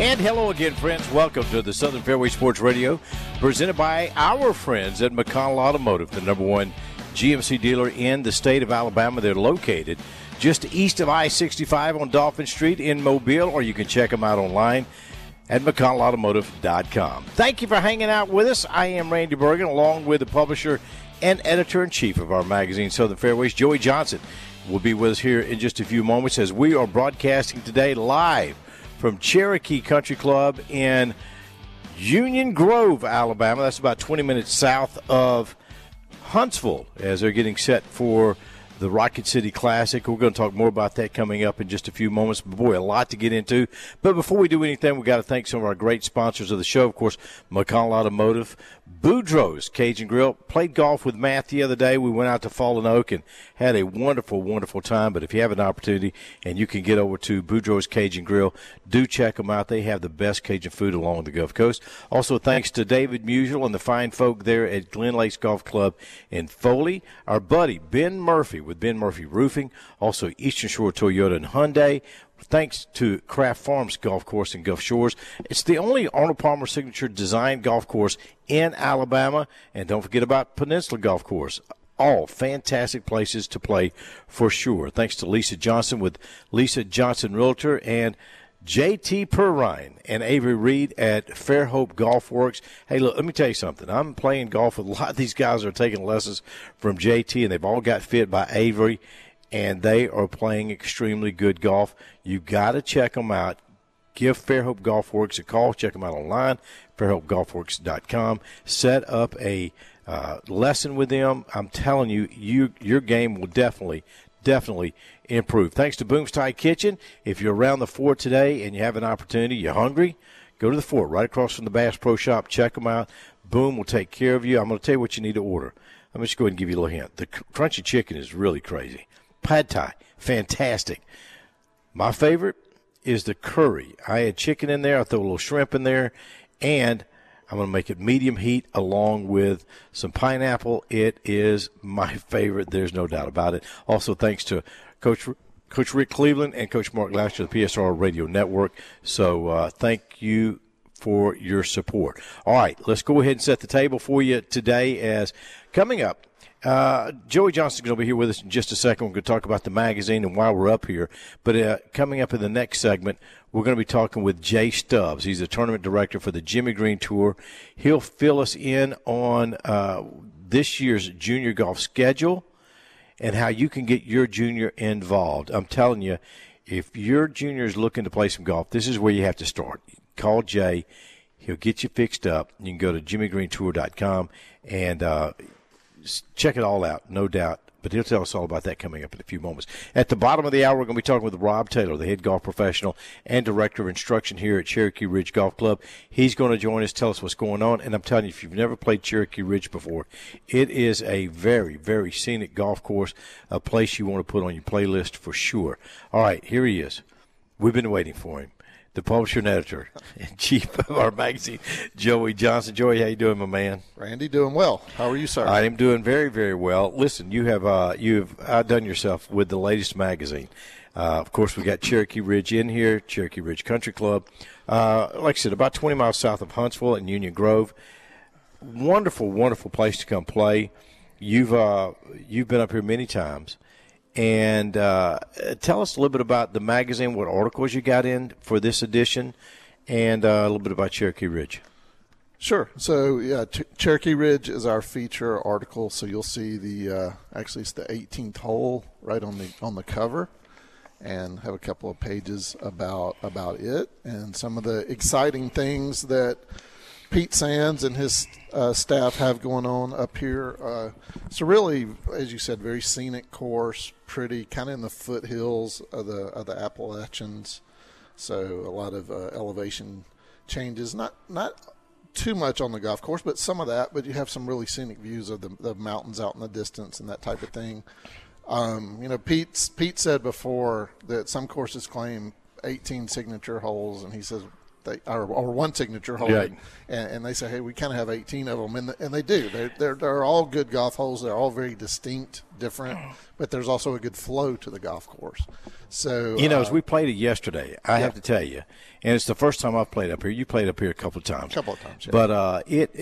And hello again, friends. Welcome to the Southern Fairway Sports Radio, presented by our friends at McConnell Automotive, the #1 GMC dealer in the state of Alabama. They're located just east of I-65 on Dolphin Street in Mobile, or you can check them out online at McConnellAutomotive.com. Thank you for hanging out with us. I am Randy Bergen, along with the publisher and editor-in-chief of our magazine, Southern Fairways, Joey Johnson, will be with us here in just a few moments as we are broadcasting today live from Cherokee Country Club in Union Grove, Alabama. That's about 20 minutes south of Huntsville as they're getting set for the Rocket City Classic. We're going to talk more about that coming up in just a few moments. But boy, a lot to get into. But before we do anything, we've got to thank some of our great sponsors of the show. Of course, McConnell Automotive, Boudreaux's Cajun Grill. Played golf with Matt the other day. We went out to Fallen Oak and had a wonderful, wonderful time. But if you have an opportunity and you can get over to Boudreaux's Cajun Grill, do check them out. They have the best Cajun food along the Gulf Coast. Also, thanks to David Musial and the fine folk there at Glen Lakes Golf Club in Foley. Our buddy Ben Murphy with Ben Murphy Roofing. Also, Eastern Shore Toyota and Hyundai. Thanks to Craft Farms Golf Course in Gulf Shores. It's the only Arnold Palmer signature design golf course in Alabama. And don't forget about Peninsula Golf Course. All fantastic places to play for sure. Thanks to Lisa Johnson with Lisa Johnson Realtor and J.T. Perrine and Avery Reed at Fairhope Golf Works. Hey, look, let me tell you something. I'm playing golf with a lot of these guys that are taking lessons from J.T., and they've all got fit by Avery, and they are playing extremely good golf. You got to check them out. Give Fairhope Golf Works a call. Check them out online, fairhopegolfworks.com. Set up a lesson with them. I'm telling you, your game will definitely improve. Thanks to Boom's Thai Kitchen. If you're around the fort today and you have an opportunity, you're hungry, go to the fort right across from the Bass Pro Shop. Check them out. Boom will take care of you. I'm going to tell you what you need to order. I'm just going to give you a little hint. The crunchy chicken is really crazy. Pad Thai, fantastic. My favorite is the curry. I had chicken in there. I throw a little shrimp in there, and I'm going to make it medium heat along with some pineapple. It is my favorite. There's no doubt about it. Also, thanks to Coach Rick Cleveland and Coach Mark Lasher of the PSR Radio Network. So thank you for your support. All right, let's go ahead and set the table for you today as coming up. Joey Johnson's going to be here with us in just a second. We're going to talk about the magazine and why we're up here. But coming up in the next segment, we're going to be talking with Jay Stubbs. He's the tournament director for the Jimmy Green Tour. He'll fill us in on this year's junior golf schedule and how you can get your junior involved. I'm telling you, if your junior is looking to play some golf, this is where you have to start. Call Jay. He'll get you fixed up. You can go to jimmygreentour.com and check it all out, no doubt. But he'll tell us all about that coming up in a few moments. At the bottom of the hour, we're going to be talking with Rob Taylor, the head golf professional and director of instruction here at Cherokee Ridge Golf Club. He's going to join us, tell us what's going on. And I'm telling you, if you've never played Cherokee Ridge before, it is a very, very scenic golf course, a place you want to put on your playlist for sure. All right, here he is. We've been waiting for him. The publisher and editor and chief of our magazine, Joey Johnson. Joey, how you doing, my man? Randy, doing well. How are you, sir? I am doing very, very well. Listen, you've outdone yourself with the latest magazine. Of course, we got Cherokee Ridge in here, Cherokee Ridge Country Club. Like I said, about 20 miles south of Huntsville in Union Grove. Wonderful, wonderful place to come play. You've been up here many times. And tell us a little bit about the magazine, what articles you got in for this edition, and a little bit about Cherokee Ridge. Sure. So, yeah, Cherokee Ridge is our feature article. So you'll see actually it's the 18th hole right on the cover, and have a couple of pages about it and some of the exciting things that Pete Sands and his staff have going on up here. So really, as you said, very scenic course, pretty, kind of in the foothills of the Appalachians. So a lot of elevation changes, not too much on the golf course, but some of that. But you have some really scenic views of the mountains out in the distance and that type of thing. Pete said before that some courses claim 18 signature holes, and he says or one signature hole, Right. and they say, hey, we kind of have 18 of them, and they do. They're all good golf holes. They're all very distinct, different, but there's also a good flow to the golf course. So as we played it yesterday, I have to tell you, and it's the first time I've played up here. You played up here a couple of times. Yeah. But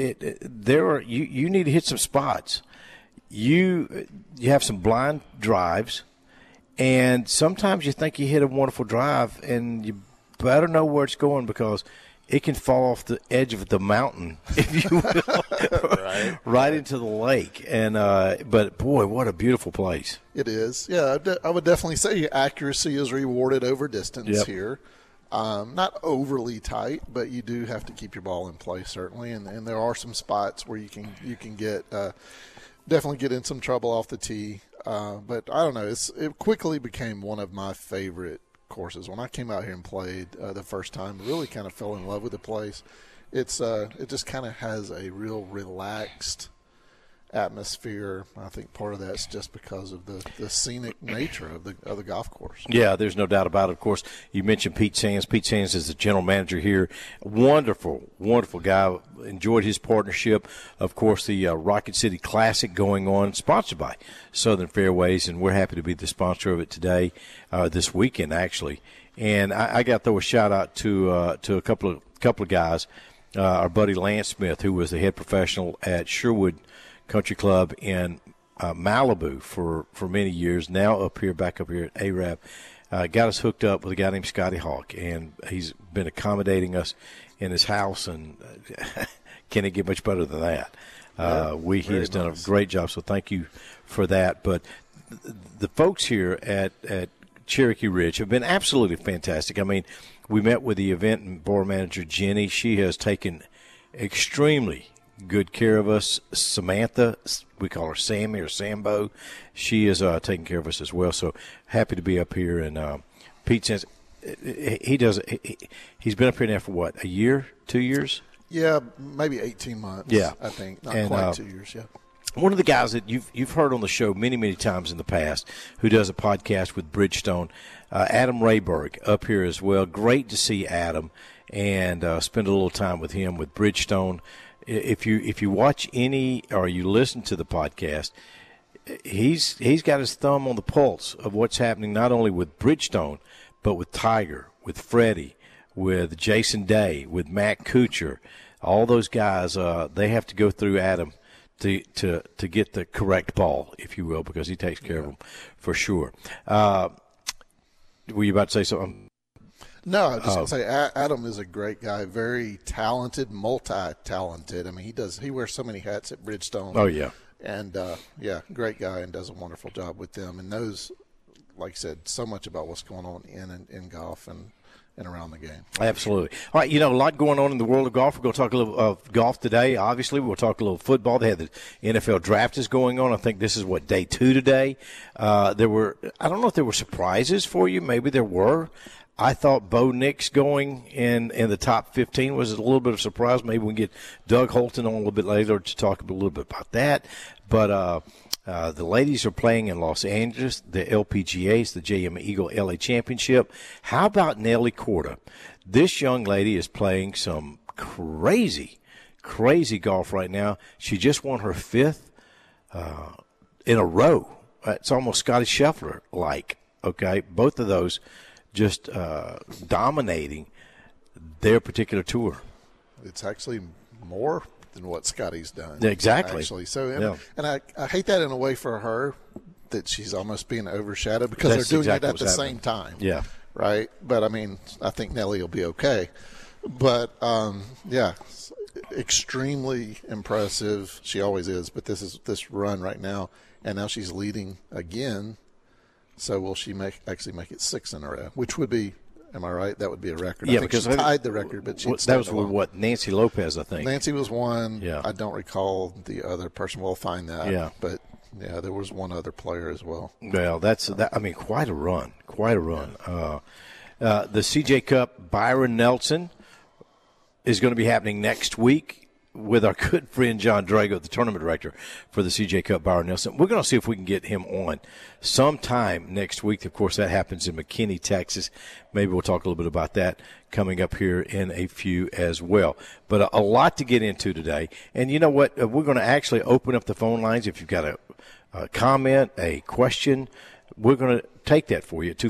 you need to hit some spots. You have some blind drives, and sometimes you think you hit a wonderful drive, and you better know where it's going because it can fall off the edge of the mountain, if you will, right into the lake. And but boy, what a beautiful place! It is. Yeah, I would definitely say accuracy is rewarded over distance here. Not overly tight, but you do have to keep your ball in play certainly, and there are some spots where you can get definitely get in some trouble off the tee. But I don't know. It quickly became one of my favorite courses. When I came out here and played the first time, really kind of fell in love with the place. It just kind of has a real relaxed atmosphere. I think part of that's just because of the scenic nature of the golf course. Yeah, there's no doubt about it. Of course, you mentioned Pete Sands. Pete Sands is the general manager here. Wonderful, wonderful guy. Enjoyed his partnership. Of course, the Rocket City Classic going on, sponsored by Southern Fairways, and we're happy to be the sponsor of it today, this weekend actually. And I got to throw a shout out to a couple of guys. Our buddy Lance Smith, who was the head professional at Sherwood Country Club in Malibu for many years, now back up here at Arab, got us hooked up with a guy named Scotty Hawk, and he's been accommodating us in his house, and can it get much better than that? He has done a great job, so thank you for that. But the folks here at Cherokee Ridge have been absolutely fantastic. I mean, we met with the event and bar manager, Jenny. She has taken extremely good care of us. Samantha, we call her Sammy or Sambo, she is taking care of us as well. So happy to be up here. And Pete says he's been up here now for what, a year, 2 years? Yeah, maybe 18 months. Yeah, I think not quite 2 years. Yeah. One of the guys that you've heard on the show many times in the past, who does a podcast with Bridgestone, Adam Rayberg, up here as well. Great to see Adam and spend a little time with him with Bridgestone. If you watch any or you listen to the podcast, he's got his thumb on the pulse of what's happening not only with Bridgestone, but with Tiger, with Freddie, with Jason Day, with Matt Kuchar. All those guys, they have to go through Adam to get the correct ball, if you will, because he takes care of them for sure. Were you about to say something? No, I was just going to say Adam is a great guy, very talented, multi-talented. I mean, he wears so many hats at Bridgestone. Oh, yeah. And, great guy and does a wonderful job with them and knows, like I said, so much about what's going on in golf and around the game. Absolutely. All right, a lot going on in the world of golf. We're going to talk a little of golf today. Obviously, we'll talk a little football. They had the NFL draft is going on. I think this is, day 2 today. I don't know if there were surprises for you. Maybe there were. I thought Bo Nix going in the top 15 was a little bit of a surprise. Maybe we can get Doug Holton on a little bit later to talk a little bit about that. But the ladies are playing in Los Angeles, the LPGA, it's the JM Eagle LA Championship. How about Nelly Korda? This young lady is playing some crazy golf right now. She just won her 5th in a row. It's almost Scotty Scheffler-like, okay? Both of those just dominating their particular tour. It's actually more than what Scotty's done. Exactly. Actually. So, and I hate that in a way for her, that she's almost being overshadowed because That's they're doing exactly it at the what's same time. Yeah. Right? But, I mean, I think Nelly will be okay. But, extremely impressive. She always is, but this run right now, and now she's leading again. So will she actually make it 6 in a row, which would be, am I right? That would be a record. Yeah, I think she tied the record, but that was with what, Nancy Lopez, I think. Nancy was one. Yeah. I don't recall the other person. We'll find that. Yeah. But, there was one other player as well. Well, quite a run. The CJ Cup, Byron Nelson is going to be happening next week with our good friend John Drago, the tournament director for the CJ Cup Byron Nelson. We're going to see if we can get him on sometime next week. Of course, that happens in McKinney, Texas. Maybe we'll talk a little bit about that coming up here in a few as well. But a lot to get into today. And you know what? We're going to actually open up the phone lines. If you've got a comment, a question, we're going to take that for you at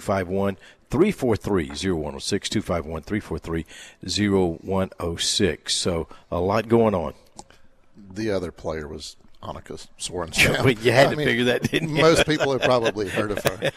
251-343-0106, 251-343-0106. So a lot going on. The other player was Annika Sorenstam. But you had to figure that, didn't you? Most people have probably heard of her.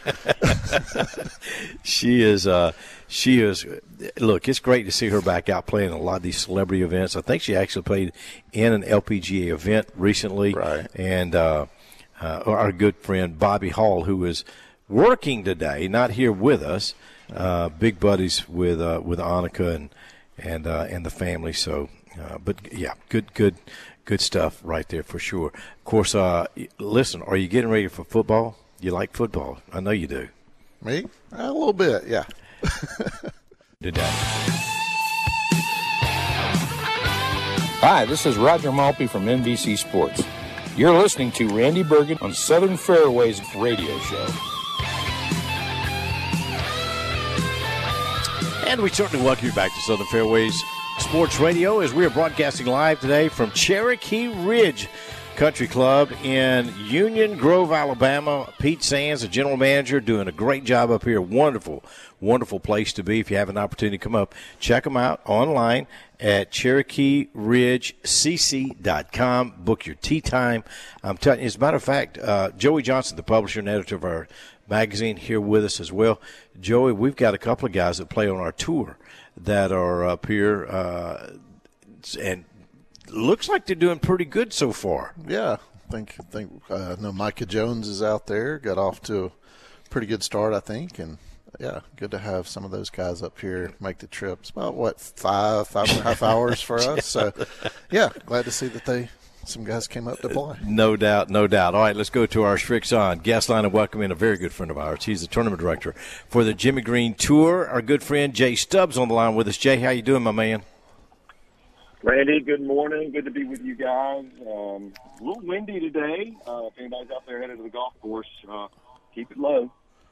She is, look, it's great to see her back out playing a lot of these celebrity events. I think she actually played in an LPGA event recently. Right. And our good friend Bobby Hall, who is working today, not here with us, big buddies with Annika and the family. So, but yeah, good stuff right there for sure. Of course, listen, are you getting ready for football? You like football? I know you do. Me? A little bit, yeah. Today. Hi, this is Roger Malpe from NBC Sports. You're listening to Randy Bergen on Southern Fairways Radio Show. And we certainly welcome you back to Southern Fairways Sports Radio as we are broadcasting live today from Cherokee Ridge Country Club in Union Grove, Alabama. Pete Sands, the general manager, doing a great job up here. Wonderful, wonderful place to be. If you have an opportunity to come up, check them out online at CherokeeRidgeCC.com. Book your tea time. I'm telling you, as a matter of fact, Joey Johnson, the publisher and editor of our magazine, here with us as well. Joey, we've got a couple of guys that play on our tour that are up here, and looks like they're doing pretty good so far. Yeah, I think no, Micah Jones is out there. Got off to a pretty good start, I think, and yeah, good to have some of those guys up here make the trip. It's about five and a half hours for us. So yeah, glad to see that some guys came up to play. No doubt, no doubt. All right, let's go to our Strixon guest line and welcome in a very good friend of ours. He's the tournament director for the Jimmy Green Tour. Our good friend Jay Stubbs on the line with us. Jay, how you doing, my man? Randy, good morning. Good to be with you guys. A little windy today. If anybody's out there headed to the golf course, keep it low.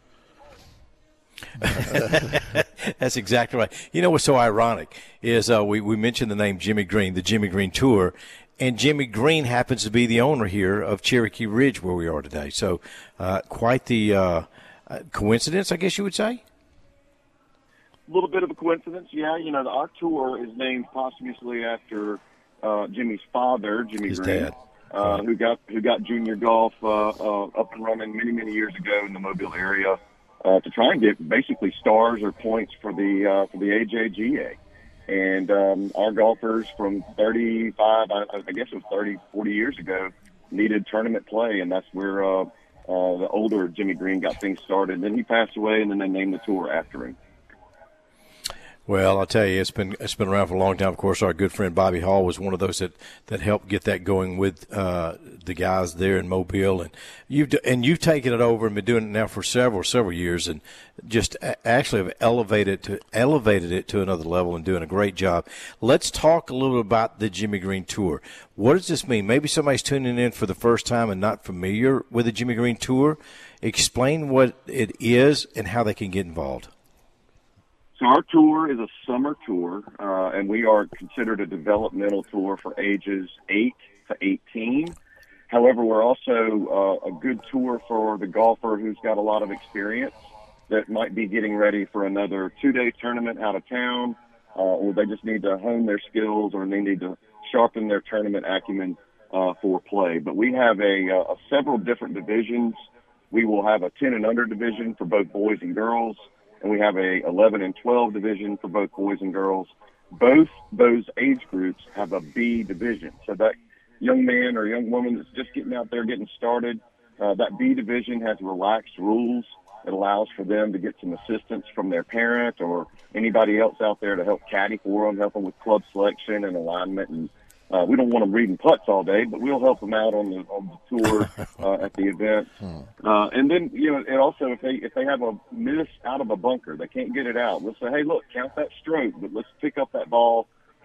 That's exactly right. You know what's so ironic is we mentioned the name Jimmy Green, the Jimmy Green Tour, and Jimmy Green happens to be the owner here of Cherokee Ridge where we are today. So quite the coincidence, I guess you would say? A little bit of a coincidence, yeah. You know, our tour is named posthumously after Jimmy's father, Jimmy His Green, dad. who got junior golf up and running many years ago in the Mobile area to try and get basically stars or points for the AJGA. And our golfers from 35, I guess it was 30, 40 years ago, needed tournament play, and that's where the older Jimmy Green got things started. Then he passed away, and then they named the tour after him. Well, I'll tell you, it's been around for a long time. Of course, our good friend Bobby Hall was one of those that helped get that going with the guys there in Mobile, and you've taken it over and been doing it now for several years, and just actually have elevated it to another level and doing a great job. Let's talk a little bit about the Jimmy Green Tour. What does this mean? Maybe somebody's tuning in for the first time and not familiar with the Jimmy Green Tour. Explain what it is and how they can get involved. So our tour is a summer tour, and we are considered a developmental tour for ages 8 to 18. However, we're also a good tour for the golfer who's got a lot of experience that might be getting ready for another 2-day tournament out of town, or they just need to hone their skills, or they need to sharpen their tournament acumen for play. But we have several different divisions. We will have a 10 and under division for both boys and girls, and we have a 11 and 12 division for both boys and girls. Both those age groups have a B division. So that young man or young woman that's just getting out there, getting started, that B division has relaxed rules. It allows for them to get some assistance from their parent or anybody else out there to help caddy for them, help them with club selection and alignment. And we don't want them reading putts all day, but we'll help them out on the tour at the event. And then, you know, and also if they have a miss out of a bunker, they can't get it out. We'll say, hey, look, count that stroke, but let's pick up that ball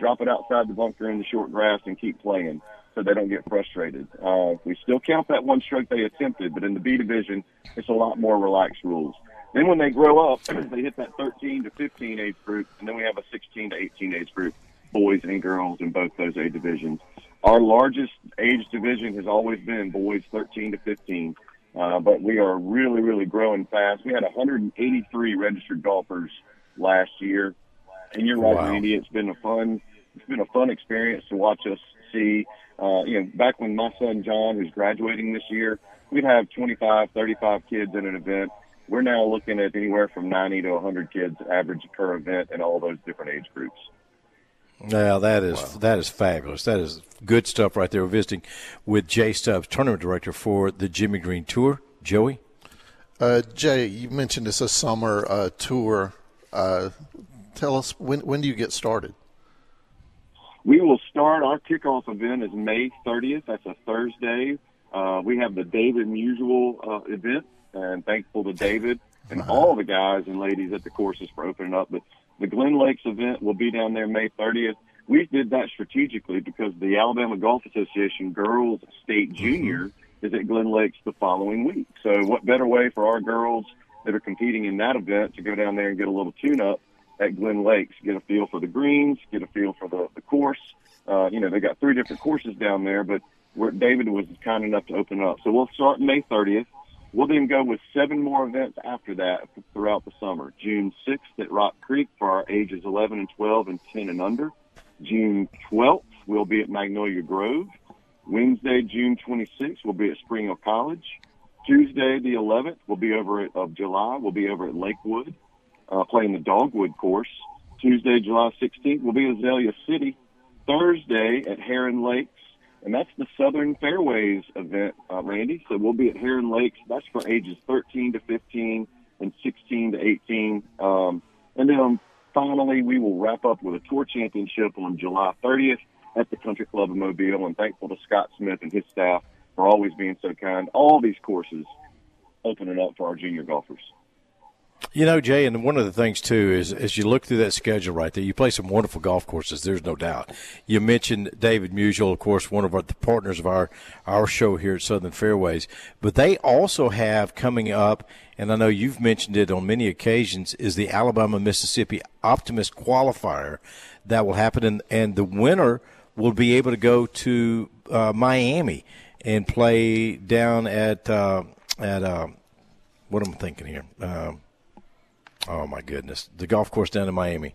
drop it outside the bunker in the short grass and keep playing so they don't get frustrated. We still count that one stroke they attempted, but in the B division, it's a lot more relaxed rules. Then when they grow up, they hit that 13 to 15 age group, and then we have a 16 to 18 age group, boys and girls in both those age divisions. Our largest age division has always been boys 13 to 15, but we are really, really growing fast. We had 183 registered golfers last year, and you're right, Randy. It's been a fun experience to watch us see. Back when my son John, who's graduating this year, we'd have 25, 35 kids in an event. We're now looking at anywhere from 90 to 100 kids average per event in all those different age groups. Yeah, that is fabulous. That is good stuff right there. We're visiting with Jay Stubbs, tournament director for the Jimmy Green Tour. Joey? Jay, you mentioned it's a summer tour. Tell us, when do you get started? We will start, our kickoff event is May 30th. That's a Thursday. We have the David Musial event, and thankful to David and all the guys and ladies at the courses for opening up. But the Glen Lakes event will be down there May 30th. We did that strategically because the Alabama Golf Association Girls State Junior is at Glen Lakes the following week. So what better way for our girls that are competing in that event to go down there and get a little tune-up at Glen Lakes, get a feel for the greens, get a feel for the course. They got 3 different courses down there, but David was kind enough to open up. So we'll start May 30th. We'll then go with 7 more events after that throughout the summer. June 6th at Rock Creek for our ages 11 and 12 and 10 and under. June 12th, we'll be at Magnolia Grove. Wednesday, June 26th, we'll be at Spring Hill College. Tuesday, the 11th, of July, we'll be over at Lakewood, playing the Dogwood course. Tuesday, July 16th, we'll be at Azalea City. Thursday at Heron Lakes. And that's the Southern Fairways event, Randy. So we'll be at Heron Lakes. That's for ages 13 to 15 and 16 to 18. And then finally, we will wrap up with a tour championship on July 30th at the Country Club of Mobile. And thankful to Scott Smith and his staff for always being so kind. All these courses opening up for our junior golfers. You know, Jay, and one of the things, too, is as you look through that schedule right there, you play some wonderful golf courses, there's no doubt. You mentioned David Musial, of course, one of the partners of our show here at Southern Fairways. But they also have coming up, and I know you've mentioned it on many occasions, is the Alabama-Mississippi Optimist Qualifier that will happen. And the winner will be able to go to Miami and play down at what am I thinking here? Oh, my goodness. The golf course down in Miami.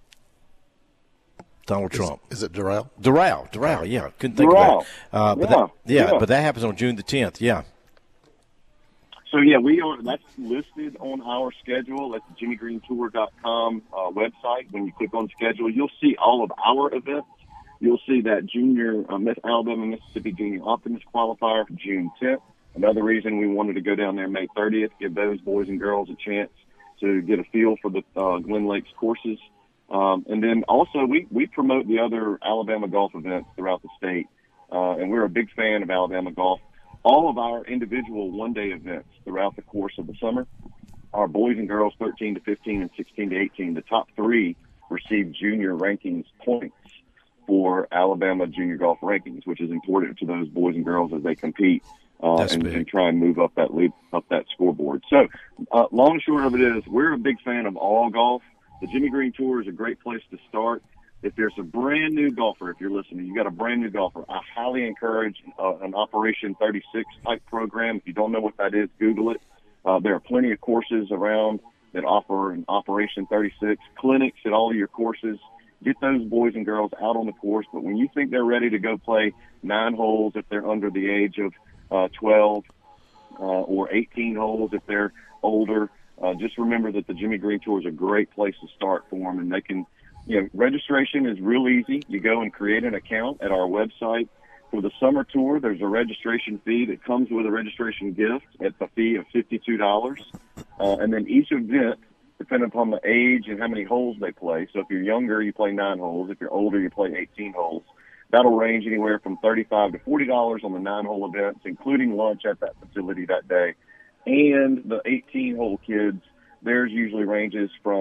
Donald Trump. Is it Doral? Doral, yeah. Couldn't think of that. But that happens on June the 10th, yeah. So, that's listed on our schedule at the JimmyGreenTour.com website. When you click on schedule, you'll see all of our events. You'll see that junior Alabama-Mississippi Junior Optimist Qualifier for June 10th. Another reason we wanted to go down there May 30th, give those boys and girls a chance to get a feel for the Glen Lakes courses. And then also we promote the other Alabama golf events throughout the state. And we're a big fan of Alabama golf. All of our individual one-day events throughout the course of the summer, our boys and girls 13 to 15 and 16 to 18, the top 3 receive junior rankings points for Alabama junior golf rankings, which is important to those boys and girls as they compete. And try and move up that scoreboard. So, long and short of it is, we're a big fan of all golf. The Jimmy Green Tour is a great place to start. If there's a brand new golfer, if you're listening, you got a brand new golfer, I highly encourage an Operation 36 type program. If you don't know what that is, Google it. There are plenty of courses around that offer an Operation 36 clinics at all of your courses. Get those boys and girls out on the course. But when you think they're ready to go play 9 holes, if they're under the age of 12 or 18 holes if they're older. Just remember that the Jimmy Green Tour is a great place to start for them, and they can, registration is real easy. You go and create an account at our website. For the summer tour, there's a registration fee that comes with a registration gift at the fee of $52. And then each event, depending upon the age and how many holes they play. So if you're younger, you play 9 holes. If you're older, you play 18 holes. That'll range anywhere from $35 to $40 on the 9-hole events, including lunch at that facility that day. And the 18-hole kids, theirs usually ranges from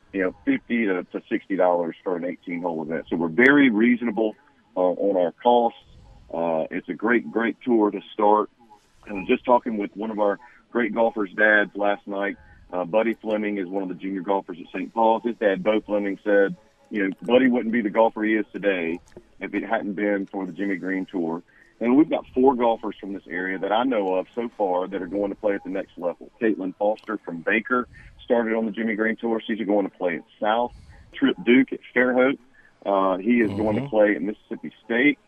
$50 to $60 for an 18-hole event. So we're very reasonable on our costs. It's a great tour to start. I was just talking with one of our great golfers' dads last night. Buddy Fleming is one of the junior golfers at St. Paul's. His dad, Bo Fleming, said, Buddy wouldn't be the golfer he is today if it hadn't been for the Jimmy Green Tour. And we've got 4 golfers from this area that I know of so far that are going to play at the next level. Caitlin Foster from Baker started on the Jimmy Green Tour. She's going to play at South. Trip Duke at Fairhope. He is going to play at Mississippi State.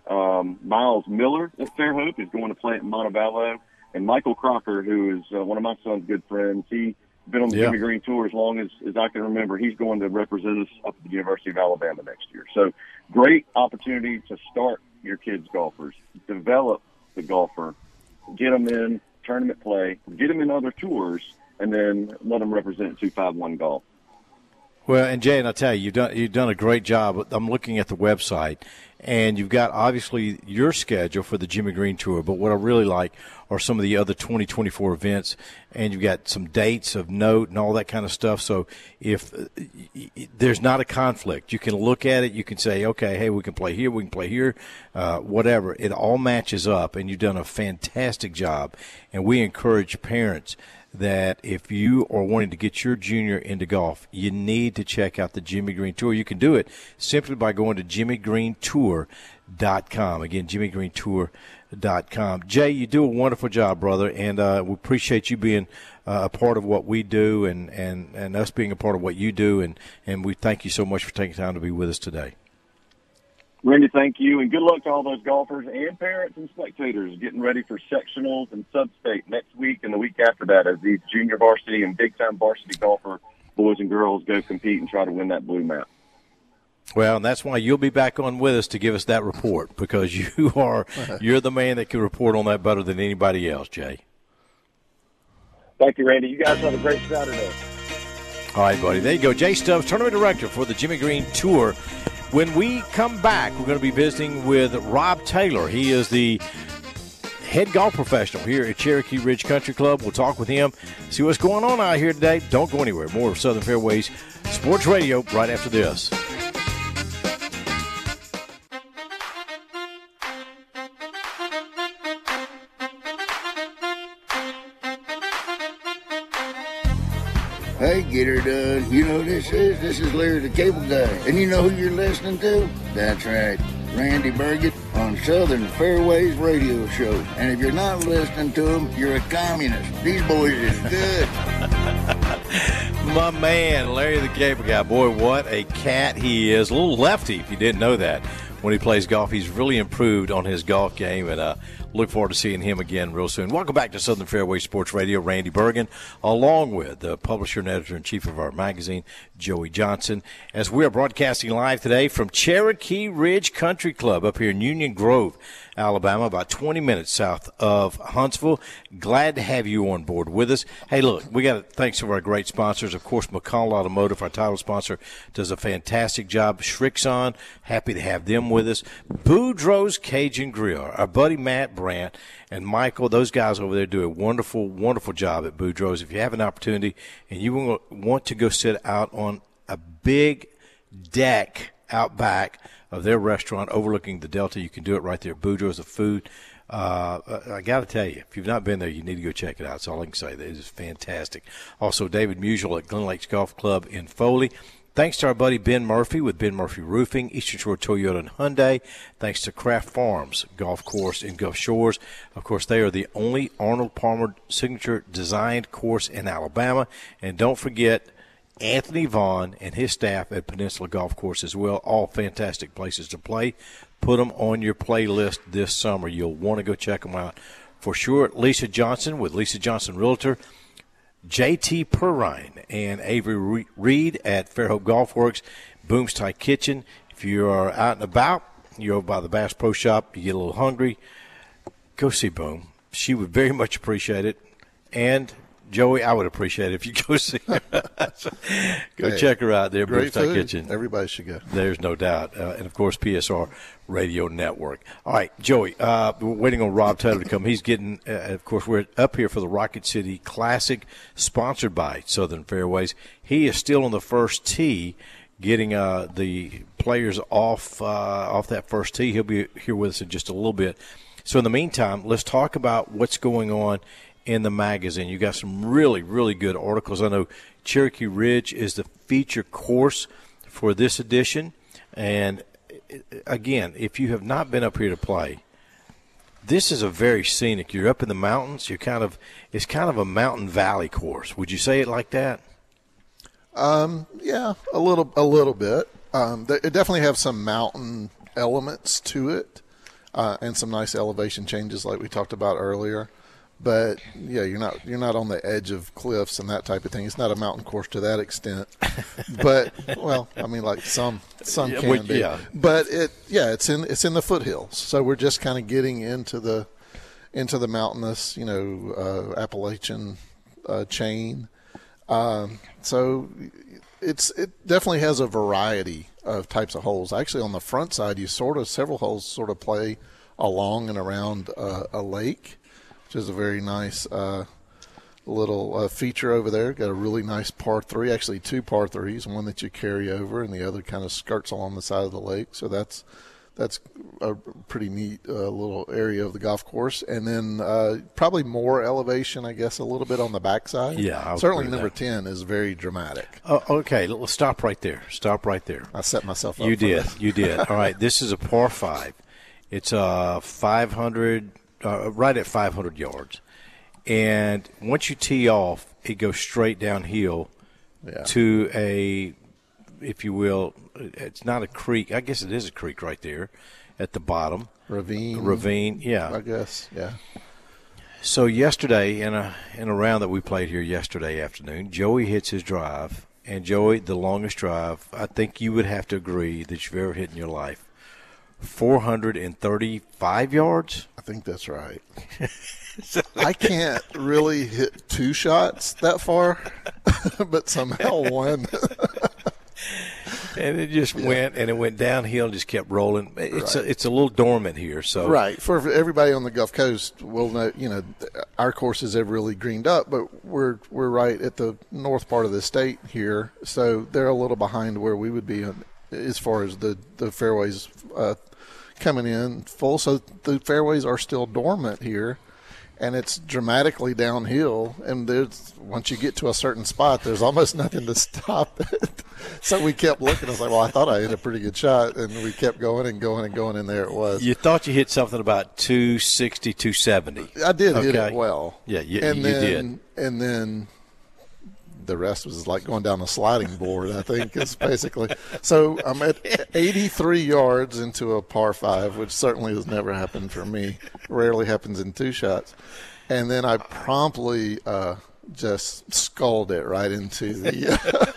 Miles Miller at Fairhope is going to play at Montevallo. And Michael Crocker, who is one of my son's good friends, he's been on the Jimmy Green Tour as long as I can remember. He's going to represent us up at the University of Alabama next year. So great opportunity to start your kids' golfers, develop the golfer, get them in tournament play, get them in other tours, and then let them represent 251 golf. Well, and Jay, and I'll tell you, you've done a great job. I'm looking at the website, and you've got obviously your schedule for the Jimmy Green Tour, but what I really like are some of the other 2024 events, and you've got some dates of note and all that kind of stuff. So if there's not a conflict, you can look at it, you can say, okay, hey, we can play here, whatever. It all matches up, and you've done a fantastic job, and we encourage parents that if you are wanting to get your junior into golf, you need to check out the Jimmy Green Tour. You can do it simply by going to jimmygreentour.com. Again, jimmygreentour.com. Jay, you do a wonderful job, brother, and we appreciate you being a part of what we do and us being a part of what you do, and we thank you so much for taking time to be with us today. Randy, thank you, and good luck to all those golfers and parents and spectators getting ready for sectionals and sub-state next week and the week after that as these junior varsity and big-time varsity golfer boys and girls go compete and try to win that blue map. Well, and that's why you'll be back on with us to give us that report, because you're the man that can report on that better than anybody else, Jay. Thank you, Randy. You guys have a great Saturday. All right, buddy. There you go. Jay Stubbs, tournament director for the Jimmy Green Tour. When we come back, we're going to be visiting with Rob Taylor. He is the head golf professional here at Cherokee Ridge Country Club. We'll talk with him, see what's going on out here today. Don't go anywhere. More of Southern Fairways Sports Radio right after this. Hey, get her done. You know who this is? This is Larry the Cable Guy. And you know who you're listening to? That's right, Randy Burgett on Southern Fairways Radio Show. And if you're not listening to him, you're a communist. These boys is good. My man, Larry the Cable Guy. Boy, what a cat he is. A little lefty, if you didn't know that. When he plays golf, he's really improved on his golf game, and look forward to seeing him again real soon. Welcome back to Southern Fairway Sports Radio. Randy Bergen, along with the publisher and editor-in-chief of our magazine, Joey Johnson, as we are broadcasting live today from Cherokee Ridge Country Club up here in Union Grove, Alabama, about 20 minutes south of Huntsville. Glad to have you on board with us. Hey, look, we got to thank some of our great sponsors. Of course, McCall Automotive, our title sponsor, does a fantastic job. Shrixon, happy to have them with us. Boudreaux's Cajun Grill, our buddy Matt Brandt and Michael, those guys over there do a wonderful, wonderful job at Boudreaux's. If you have an opportunity and you want to go sit out on a big deck out back of their restaurant overlooking the Delta, you can do it right there. Boudreaux's, the food. I got to tell you, if you've not been there, you need to go check it out. That's all I can say. It is fantastic. Also, David Musial at Glen Lakes Golf Club in Foley. Thanks to our buddy Ben Murphy with Ben Murphy Roofing, Eastern Shore Toyota and Hyundai. Thanks to Kraft Farms Golf Course in Gulf Shores. Of course, they are the only Arnold Palmer signature designed course in Alabama. And don't forget Anthony Vaughn and his staff at Peninsula Golf Course as well. All fantastic places to play. Put them on your playlist this summer. You'll want to go check them out for sure. Lisa Johnson with Lisa Johnson Realtor. J.T. Perrine and Avery Reed at Fairhope Golf Works, Boom's Thai Kitchen. If you are out and about, you're over by the Bass Pro Shop, you get a little hungry, go see Boom. She would very much appreciate it. And Joey, I would appreciate it if you go see her. Go check her out there, Great Bluestone food. Kitchen. Everybody should go. There's no doubt. And, of course, PSR Radio Network. All right, Joey, we're waiting on Rob Taylor to come. He's getting, of course, we're up here for the Rocket City Classic, sponsored by Southern Fairways. He is still on the first tee, getting the players off that first tee. He'll be here with us in just a little bit. So in the meantime, let's talk about what's going on in the magazine. You got some really, really good articles. I know Cherokee Ridge is the feature course for this edition. And, again, if you have not been up here to play, this is a very scenic. You're up in the mountains. It's kind of a mountain valley course. Would you say it like that? Yeah, a little bit. It definitely have some mountain elements to it, and some nice elevation changes like we talked about earlier. But yeah, you're not on the edge of cliffs and that type of thing. It's not a mountain course to that extent. But well, I mean, like some can be. Yeah. But it's in the foothills. So we're just kind of getting into the mountainous, Appalachian chain. So it definitely has a variety of types of holes. Actually, on the front side, several holes sort of play along and around a lake, which is a very nice little feature over there. Got a really nice par 3, actually 2 par 3s, one that you carry over and the other kind of skirts along the side of the lake. So that's a pretty neat little area of the golf course. And then probably more elevation, I guess, a little bit on the backside. Yeah, certainly number 10 is very dramatic. Oh, okay, let's stop right there. I set myself up. You did. All right, this is a par 5. It's 500, right at 500 yards. And once you tee off, it goes straight downhill to a, if you will, it's not a creek. I guess it is a creek right there at the bottom. Ravine, yeah. I guess, yeah. So yesterday, in a round that we played here yesterday afternoon, Joey hits his drive. And, Joey, the longest drive, I think you would have to agree that you've ever hit in your life. 435 yards? I think that's right. I can't really hit 2 shots that far, but somehow one. And it just went downhill and just kept rolling. It's a little dormant here, so right. For everybody on the Gulf Coast will know, our courses have really greened up, but we're right at the north part of the state here, so they're a little behind where we would be as far as the fairways coming in full. So the fairways are still dormant here. And it's dramatically downhill, and once you get to a certain spot, there's almost nothing to stop it. So we kept looking. I was like, well, I thought I hit a pretty good shot, and we kept going and going and going, and there it was. You thought you hit something about 260, 270. I did hit it well. Yeah, you did. And then the rest was like going down a sliding board, I think, is basically. So I'm at 83 yards into a par 5, which certainly has never happened for me. Rarely happens in 2 shots. And then I promptly just sculled it right into the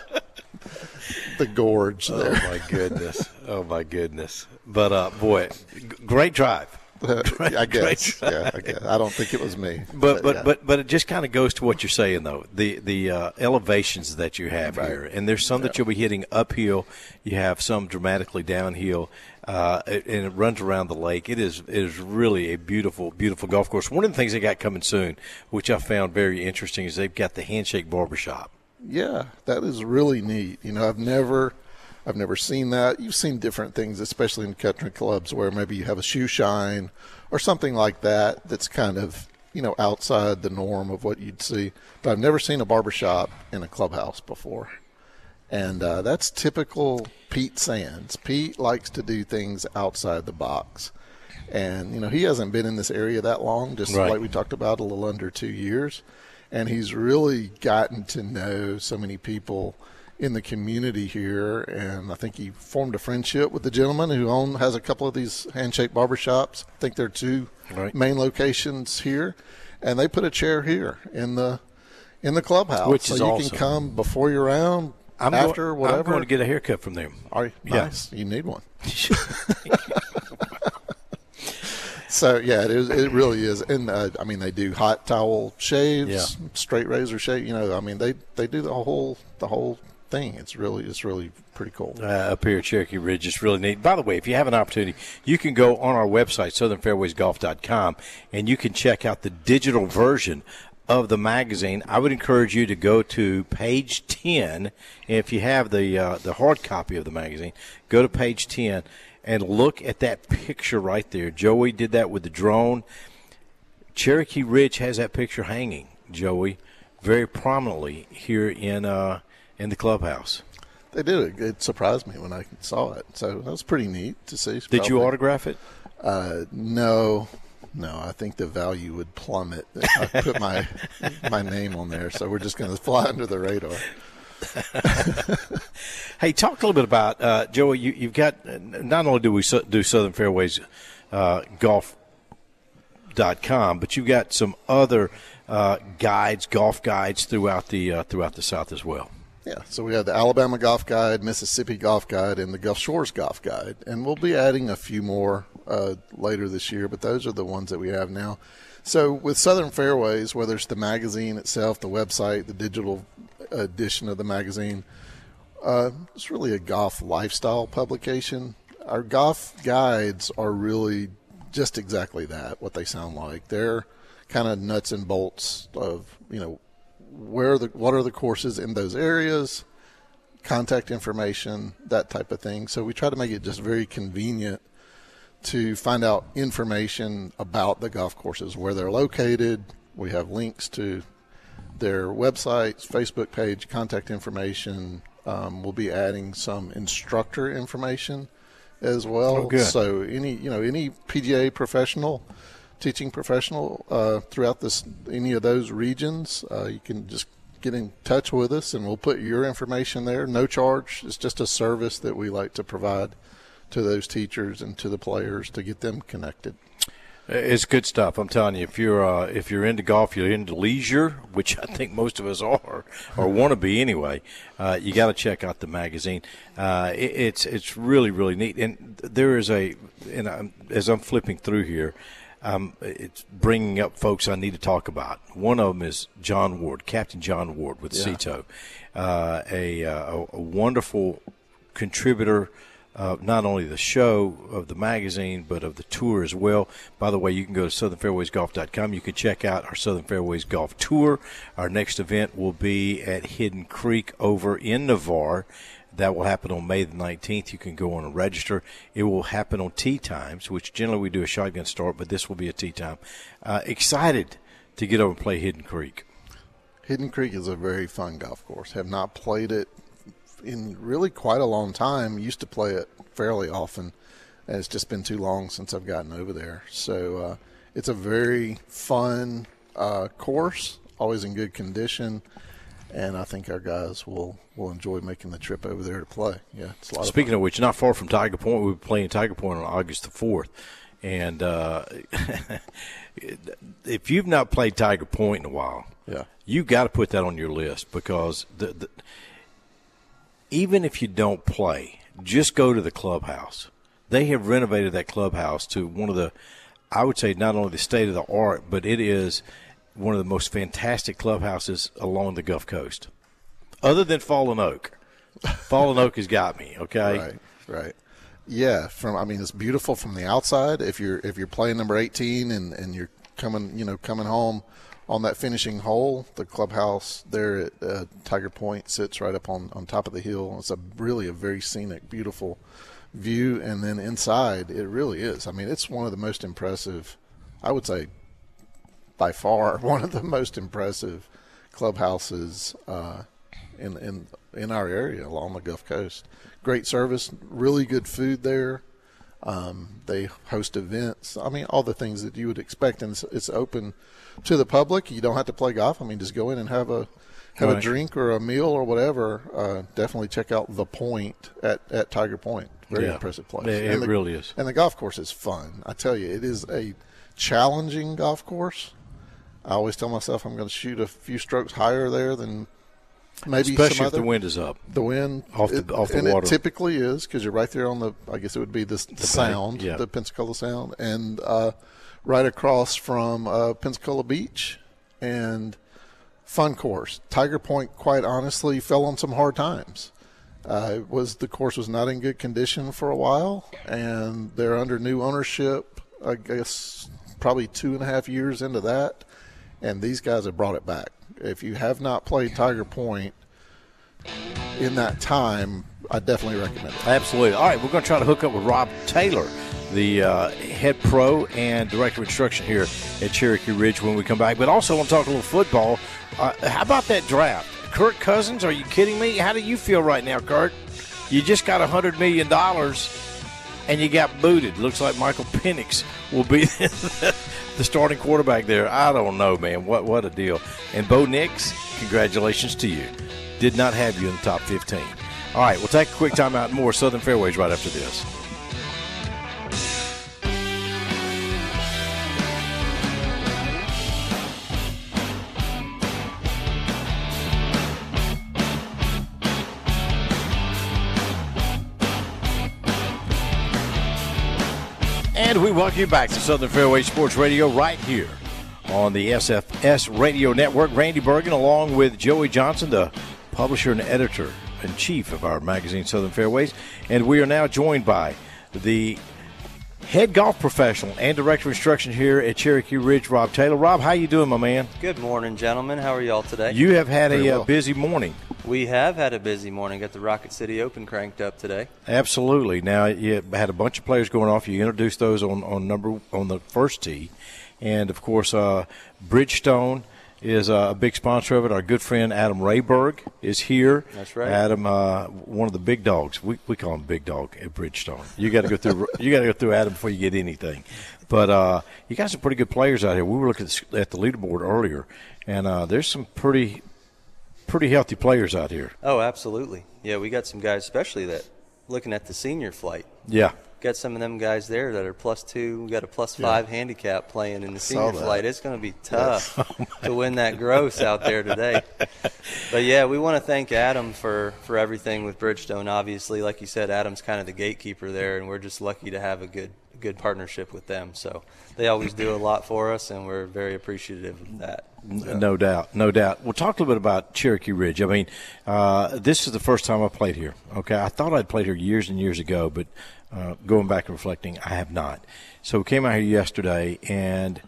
gorge there. Oh, my goodness. But, boy, great drive. I guess. Yeah, I guess. I don't think it was me. But it just kind of goes to what you're saying, though. The elevations that you have here, and there's some that you'll be hitting uphill. You have some dramatically downhill, and it runs around the lake. It is really a beautiful, beautiful golf course. One of the things they got coming soon, which I found very interesting, is they've got the Handshake Barbershop. Yeah, that is really neat. I've never seen that. You've seen different things, especially in country clubs, where maybe you have a shoe shine or something like that that's kind of, outside the norm of what you'd see. But I've never seen a barbershop in a clubhouse before. And that's typical Pete Sands. Pete likes to do things outside the box. And, he hasn't been in this area that long, just like we talked about, a little under 2 years. And he's really gotten to know so many people in the community here, and I think he formed a friendship with the gentleman who has a couple of these Handshake barbershops. I think there are 2 main locations here, and they put a chair here in the clubhouse, which is so you awesome. can come before your round, after whatever. I'm going to get a haircut from them. Nice. You need one. So yeah, it really is, and I mean they do hot towel shaves, straight razor shave. You know, I mean they do the whole thing. It's really pretty cool. Up here at Cherokee Ridge, it's really neat. By the way, if you have an opportunity, you can go on our website, southernfairwaysgolf.com, and you can check out the digital version of the magazine. I would encourage you to go to page 10. If you have the hard copy of the magazine, go to page 10 and look at that picture right there. Joey did that with the drone. Cherokee Ridge has that picture hanging, Joey, very prominently here in the clubhouse. They did. It surprised me when I saw it. So that was pretty neat to see. Did you autograph it? No. I think the value would plummet if I put my name on there. So we're just going to fly under the radar. Hey, talk a little bit about, Joey, you've got, not only do we do Southern Fairways golf.com, but you've got some other golf guides throughout the South as well. Yeah, so we have the Alabama Golf Guide, Mississippi Golf Guide, and the Gulf Shores Golf Guide. And we'll be adding a few more later this year, but those are the ones that we have now. So with Southern Fairways, whether it's the magazine itself, the website, the digital edition of the magazine, it's really a golf lifestyle publication. Our golf guides are really just exactly that, what they sound like. They're kind of nuts and bolts of, you know, what are the courses in those areas, contact information, that type of thing. So we try to make it just very convenient to find out information about the golf courses, where they're located. We have links to their websites, Facebook page, contact information. We'll be adding some instructor information as well. Oh, good. So any PGA professional, teaching professional throughout any of those regions, you can just get in touch with us and we'll put your information there. No charge. It's just a service that we like to provide to those teachers and to the players to get them connected. It's good stuff. I'm telling you, if you're into golf, you're into leisure, which I think most of us are, or want to be anyway. You got to check out the magazine. It's really, really neat. And there is as I'm flipping through here, it's bringing up folks I need to talk about. One of them is John Ward, Captain John Ward with Cito, a wonderful contributor. Not only the show of the magazine, but of the tour as well. By the way, you can go to southernfairwaysgolf.com. You can check out our Southern Fairways Golf Tour. Our next event will be at Hidden Creek over in Navarre. That will happen on May the 19th. You can go on and register. It will happen on tee times, which generally we do a shotgun start, but this will be a tee time. Excited to get over and play Hidden Creek. Hidden Creek is a very fun golf course. Have not played it in really quite a long time. Used to play it fairly often, and it's just been too long since I've gotten over there. So it's a very fun course, always in good condition, and I think our guys will enjoy making the trip over there to play. Yeah, it's a lot Speaking of which, not far from Tiger Point, we'll be playing Tiger Point on August the 4th. And if you've not played Tiger Point in a while, you've got to put that on your list, because even if you don't play, just go to the clubhouse. They have renovated that clubhouse to one of the, I would say, not only the state of the art, but it is one of the most fantastic clubhouses along the Gulf Coast, other than Fallen Oak. Fallen Oak has got me, okay? Right. Yeah, it's beautiful from the outside. If you're playing number 18 and you're coming home on that finishing hole, the clubhouse there at Tiger Point sits right up on top of the hill. It's really a very scenic, beautiful view. And then inside, it really is. I mean, it's one of the most impressive, I would say, by far, one of the most impressive clubhouses in our area along the Gulf Coast. Great service, really good food there. They host events. I mean, all the things that you would expect, and it's open to the public. You don't have to play golf. I mean, just go in and have a drink or a meal or whatever. Definitely check out The Point at Tiger Point. Very impressive place. It really is. And the golf course is fun. I tell you, it is a challenging golf course. I always tell myself I'm going to shoot a few strokes higher there than maybe especially if the wind is up. The wind off the water. It typically is, because you're right there on the, I guess it would be the sound, the Pensacola Sound, and right across from Pensacola Beach, and fun course. Tiger Point, quite honestly, fell on some hard times. The course was not in good condition for a while, and they're under new ownership, I guess probably 2.5 years into that, and these guys have brought it back. If you have not played Tiger Point in that time, I definitely recommend it. Absolutely. All right, we're going to try to hook up with Rob Taylor, the head pro and director of instruction here at Cherokee Ridge when we come back. But also want to talk a little football. How about that draft? Kirk Cousins, are you kidding me? How do you feel right now, Kirk? You just got $100 million and you got booted. Looks like Michael Penix will be the starting quarterback there. I don't know, man. What a deal. And Bo Nix, congratulations to you. Did not have you in the top 15. All right, we'll take a quick time out and more Southern Fairways right after this. And we welcome you back to Southern Fairway Sports Radio right here on the SFS Radio Network. Randy Bergen along with Joey Johnson, the publisher and editor-in-chief of our magazine, Southern Fairways. And we are now joined by the head golf professional and director of instruction here at Cherokee Ridge, Rob Taylor. Rob, how you doing, my man? Good morning, gentlemen. How are y'all today? You have had a busy morning. We have had a busy morning. Got the Rocket City Open cranked up today. Absolutely. Now, you had a bunch of players going off. You introduced those on the first tee. And, of course, Bridgestone is a big sponsor of it. Our good friend Adam Rayberg is here. That's right. Adam, one of the big dogs. We call him Big Dog at Bridgestone. You got to go through. You got to go through Adam before you get anything. But you got some pretty good players out here. We were looking at the leaderboard earlier, and there's some pretty healthy players out here. Oh, absolutely. Yeah, we got some guys, especially that looking at the senior flight. Yeah. Got some of them guys there that are +2. We got a +5 handicap playing in the senior flight. It's going to be tough to win that gross out there today. But, yeah, we want to thank Adam for everything with Bridgestone. Obviously, like you said, Adam's kind of the gatekeeper there, and we're just lucky to have a good partnership with them. So they always do a lot for us, and we're very appreciative of that. No doubt. We'll talk a little bit about Cherokee Ridge. I mean, this is the first time I played here. Okay, I thought I'd played here years and years ago, but going back and reflecting, I have not. So we came out here yesterday, and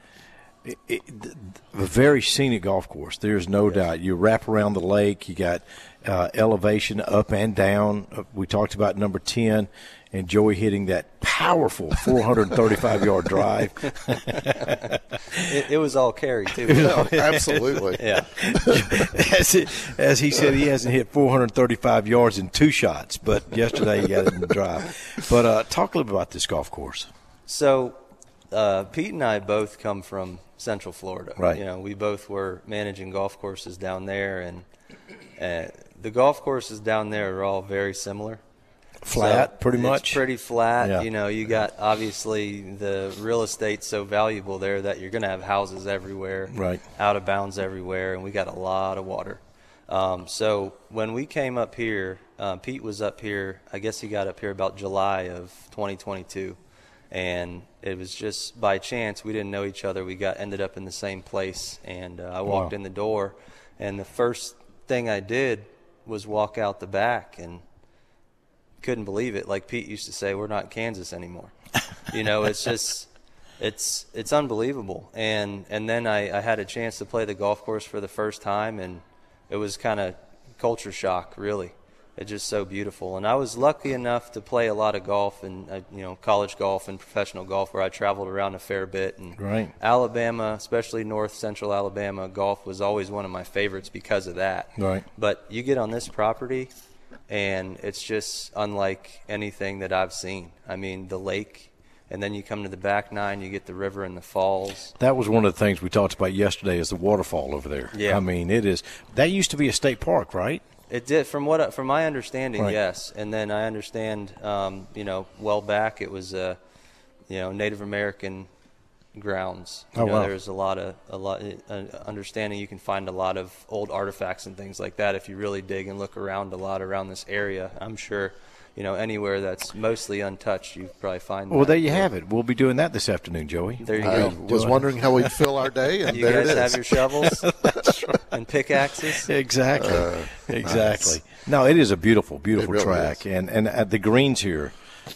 a very scenic golf course. There's no doubt. You wrap around the lake. You got elevation up and down. We talked about number 10. And Joey hitting that powerful 435-yard drive. It was all carry, too. Absolutely. Yeah. As he said, he hasn't hit 435 yards in 2 shots, but yesterday he got it in the drive. But talk a little bit about this golf course. So Pete and I both come from Central Florida. Right. You know, we both were managing golf courses down there, and the golf courses down there are all very similar. Flat, so pretty much. It's pretty flat. Yeah. You know, you got obviously the real estate's so valuable there that you're going to have houses everywhere, right, out of bounds everywhere, and we got a lot of water. So when we came up here, Pete was up here. I guess he got up here about July of 2022, and it was just by chance. We didn't know each other. We ended up in the same place, and I walked in the door, and the first thing I did was walk out the back and couldn't believe it. Like Pete used to say, we're not Kansas anymore. You know, it's just it's unbelievable. And then I had a chance to play the golf course for the first time, and it was kind of culture shock, really. It's just so beautiful. And I was lucky enough to play a lot of golf, and college golf and professional golf, where I traveled around a fair bit. And right. Alabama, especially north central Alabama, golf was always one of my favorites because of that. Right. But you get on this property, and it's just unlike anything that I've seen. I mean, the lake, and then you come to the back nine, you get the river and the falls. That was one of the things we talked about yesterday, is the waterfall over there. Yeah. I mean, it is. That used to be a state park, right? It did, from my understanding, right. Yes. And then I understand, well back, it was a, Native American grounds. Oh, wow. There's a lot understanding. You can find a lot of old artifacts and things like that if you really dig and look around a lot around this area. I'm sure, anywhere that's mostly untouched, you probably find. Well, there you have it. We'll be doing that this afternoon, Joey. There you I go. was wondering how we'd fill our day, and You there guys it is. have your shovels and pickaxes. Exactly. Exactly. Nice. No, it is a beautiful, beautiful really track, is. and the greens here,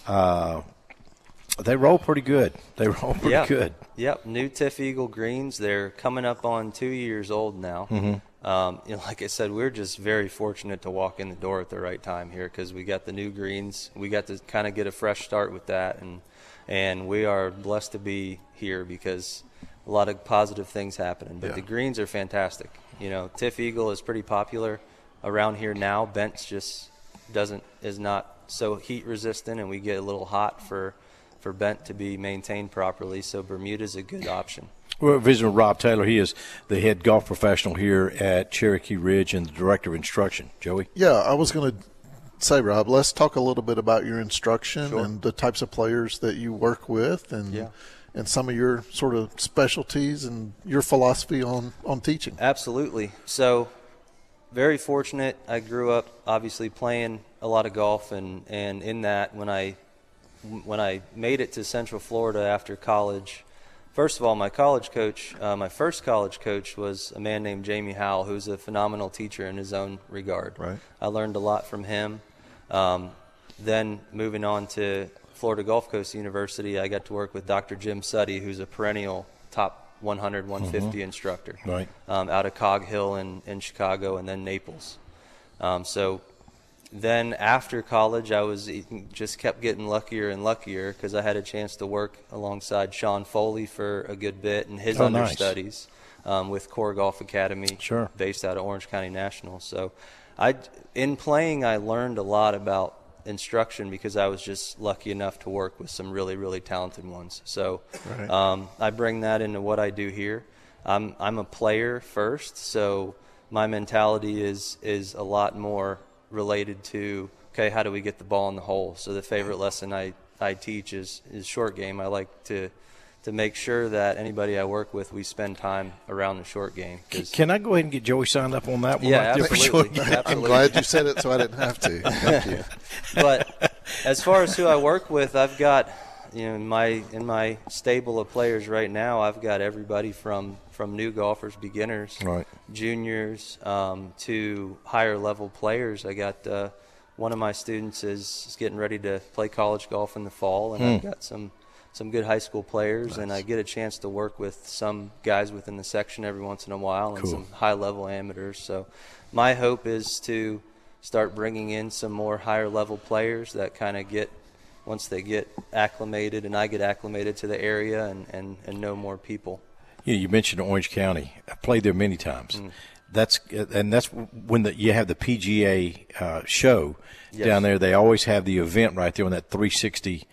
they roll pretty good. They roll pretty good. Yep, new Tiff Eagle greens. They're coming up on 2 years old now. Like I said, we're just very fortunate to walk in the door at the right time here because we got the new greens. We got to kind of get a fresh start with that, and we are blessed to be here because a lot of positive things happening. But the greens are fantastic. Tiff Eagle is pretty popular around here now. Bent's just is not so heat resistant, and we get a little hot for Bent to be maintained properly, so Bermuda's a good option. We're visiting with Rob Taylor. He is the head golf professional here at Cherokee Ridge and the director of instruction. Joey? Yeah, I was going to say, Rob, let's talk a little bit about your instruction and the types of players that you work with and some of your sort of specialties and your philosophy on teaching. Absolutely. So very fortunate. I grew up obviously playing a lot of golf, and in that when I made it to Central Florida after college, first of all, my first college coach was a man named Jamie Howell, who's a phenomenal teacher in his own regard. Right. I learned a lot from him. Then moving on to Florida Gulf Coast University, I got to work with Dr. Jim Suddy, who's a perennial top 100, 150 instructor. Right. Out of Cog Hill in Chicago and then Naples. So then after college, I just kept getting luckier and luckier because I had a chance to work alongside Sean Foley for a good bit in his understudies with Core Golf Academy, based out of Orange County National. So in playing, I learned a lot about instruction because I was just lucky enough to work with some really, really talented ones. So I bring that into what I do here. I'm a player first, so my mentality is a lot more related to, okay, how do we get the ball in the hole? So the favorite lesson I teach is short game. I like to make sure that anybody I work with, we spend time around the short game. Can I go ahead and get Joey signed up on that one? Yeah, right absolutely. I'm glad you said it so I didn't have to. Thank you. But as far as who I work with, I've got, in my stable of players right now, I've got everybody from new golfers, beginners, juniors, to higher level players. I got one of my students is getting ready to play college golf in the fall, and I've got some good high school players, and I get a chance to work with some guys within the section every once in a while, and some high level amateurs. So my hope is to start bringing in some more higher level players that kind of once they get acclimated and I get acclimated to the area and know more people. You mentioned Orange County. I've played there many times. That's when you have the PGA show down there. They always have the event right there on that 360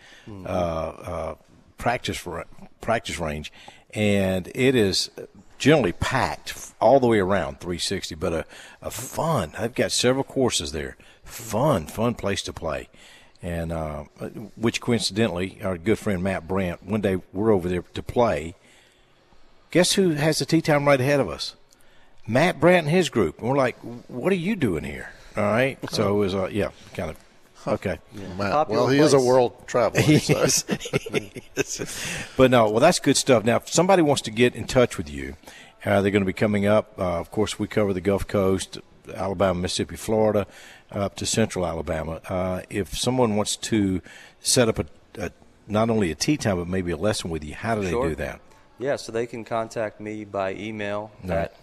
practice range, and it is generally packed all the way around 360. But a fun. I've got several courses there. Fun place to play. And which coincidentally, our good friend Matt Brandt, one day we're over there to play. Guess who has the tee time right ahead of us? Matt Brandt and his group. And we're like, what are you doing here? All right. So it was, kind of, okay. Matt, well, he is a world traveler. He is. But no, well, that's good stuff. Now, if somebody wants to get in touch with you, they're going to be coming up. Of course, we cover the Gulf Coast, Alabama, Mississippi, Florida, up to Central Alabama. If someone wants to set up not only a tee time, but maybe a lesson with you, how do they do that? Yeah, so they can contact me by email at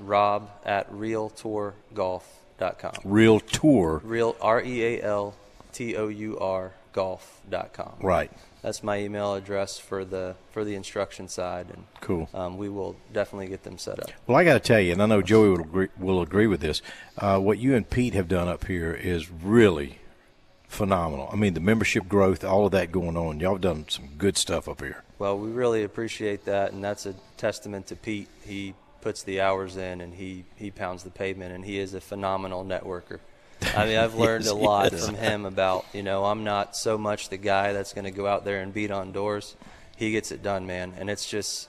rob@realtourgolf.com. Real Tour. Real, REALTOUR golf.com. Right. That's my email address for the instruction side, and cool. We will definitely get them set up. Well, I got to tell you, and I know Joey will agree with this. What you and Pete have done up here is really phenomenal. I mean, the membership growth, all of that going on. Y'all have done some good stuff up here. Well, we really appreciate that, and that's a testament to Pete. He puts the hours in, and he pounds the pavement, and he is a phenomenal networker. I mean, I've learned a lot from him about, I'm not so much the guy that's going to go out there and beat on doors. He gets it done, man, and it's just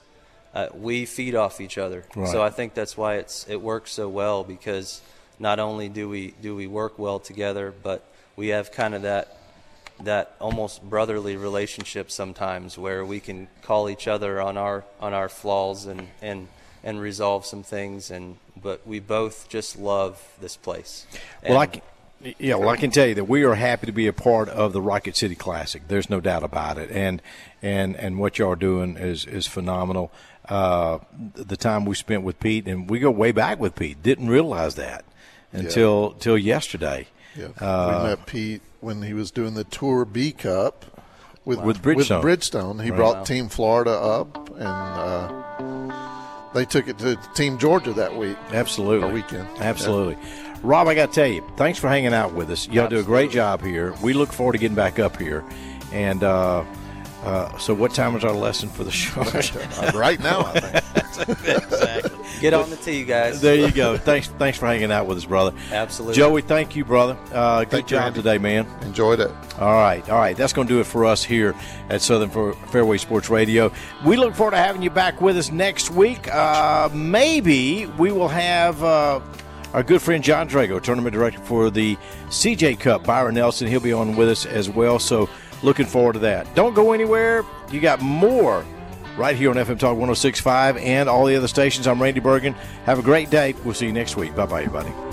we feed off each other. Right. So I think that's why it works so well, because not only do we work well together, but we have kind of that almost brotherly relationship sometimes, where we can call each other on our flaws and resolve some things, but we both just love this place. Well, I can tell you that we are happy to be a part of the Rocket City Classic. There's no doubt about it, and what y'all are doing is phenomenal. The time we spent with Pete, and we go way back with Pete, didn't realize that until yesterday. Yeah. We met Pete when he was doing the Tour B Cup with Bridgestone. He brought Team Florida up, and they took it to Team Georgia that week. Absolutely. Or weekend. Absolutely. Yeah. Rob, I got to tell you, thanks for hanging out with us. Y'all do a great job here. We look forward to getting back up here. And so what time is our lesson for the show? Right now, I think. Exactly. Get on the tee, guys. There you go. Thanks for hanging out with us, brother. Absolutely. Joey, thank you, brother. Good job today, man. Enjoyed it. All right. That's going to do it for us here at Southern Fairway Sports Radio. We look forward to having you back with us next week. Maybe we will have our good friend John Drago, tournament director for the CJ Cup, Byron Nelson. He'll be on with us as well, so looking forward to that. Don't go anywhere. You got more right here on FM Talk 106.5 and all the other stations. I'm Randy Bergen. Have a great day. We'll see you next week. Bye-bye, everybody.